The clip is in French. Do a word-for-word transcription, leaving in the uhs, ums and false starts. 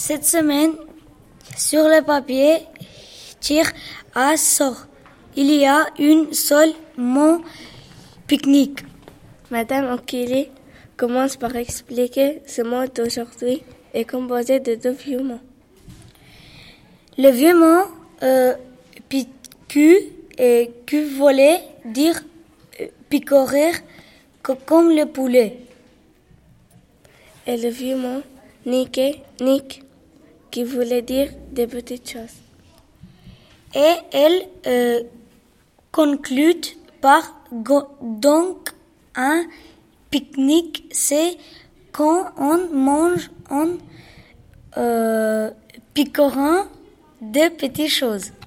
Cette semaine, sur le papier, tire à sort. Il y a une seule mot pique-nique. Madame Oquili commence par expliquer ce mot d'aujourd'hui est composé de deux vieux mots. Le vieux mot euh, picu et qui voulait dire euh, picorer co- comme le poulet. Et le vieux mot niquer, nique, qui voulait dire des petites choses. Et elle euh, conclut par go- donc un pique-nique, c'est quand on mange en euh, picorant des petites choses.